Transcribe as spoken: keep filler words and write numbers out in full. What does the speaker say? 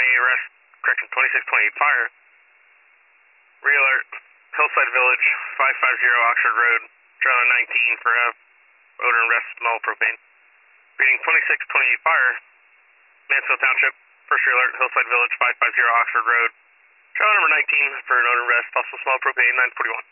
twenty-eight arrest, correction, twenty-six twenty-eight fire. Re-alert, Hillside Village, five five zero Oxford Road, trailer nineteen for uh, odor and rest smell propane. Reading twenty-six twenty-eight fire, Mansfield Township, first re-alert, Hillside Village, five five zero Oxford Road, trailer number nineteen for an odor and rest, possible smell propane, nine forty-one.